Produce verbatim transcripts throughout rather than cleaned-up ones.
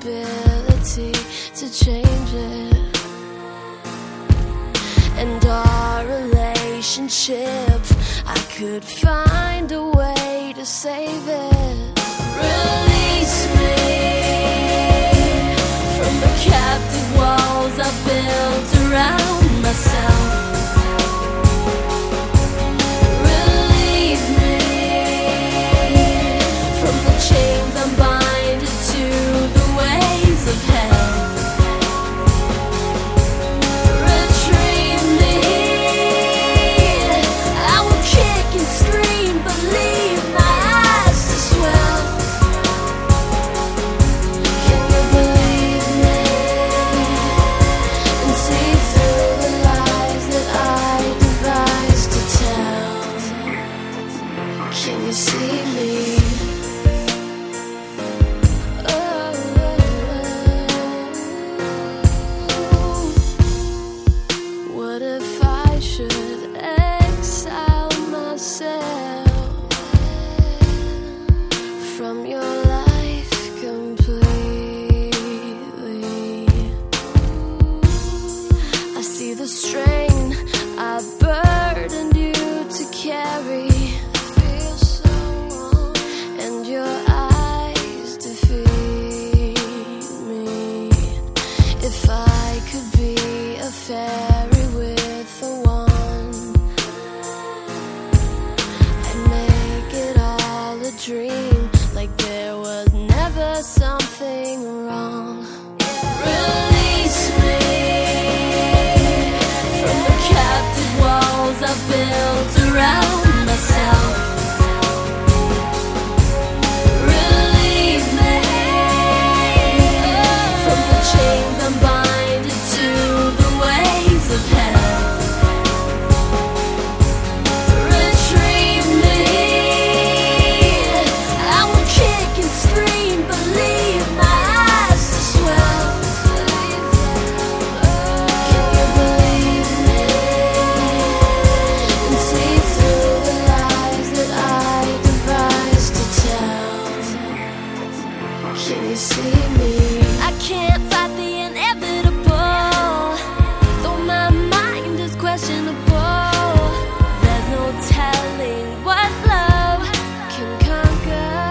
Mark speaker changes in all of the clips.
Speaker 1: ability to change it, and our relationship, I could find a way to save it. Release me from the captive walls I built around myself. Relieve me from the chains I'm binded to the ways of hell. Retrieve me, I will kick and scream, but leave my eyes to swell. Can you believe me and see through the lies that I devised to tell? Can you see me? Oh, what if I should exile myself from your life completely? I see the strain I burdened you to carry. I feel so wrong, and your eyes defeat me. If I could be a fairy with a wand, I'd make it all a dream, like there was never something wrong. Release me from the captive walls I built around myself. Relieve me from the chains I'm binded to the ways of hell. Retrieve me, I will kick and scream, but leave my eyes to swell. Can you believe me and see through the lies that I devised to tell? Can you see me? I can't fight the inevitable, though my mind is questionable. There's no telling what love can conquer.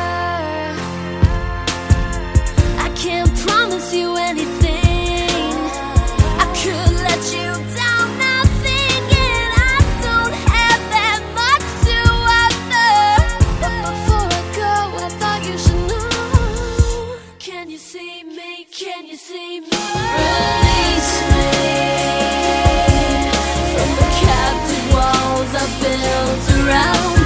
Speaker 1: I can't promise you anything. I could let you down now, thinking I don't have that much to offer. But before I go, I thought you should know. Can you see me? Can you see me? Release me from the captive walls I built around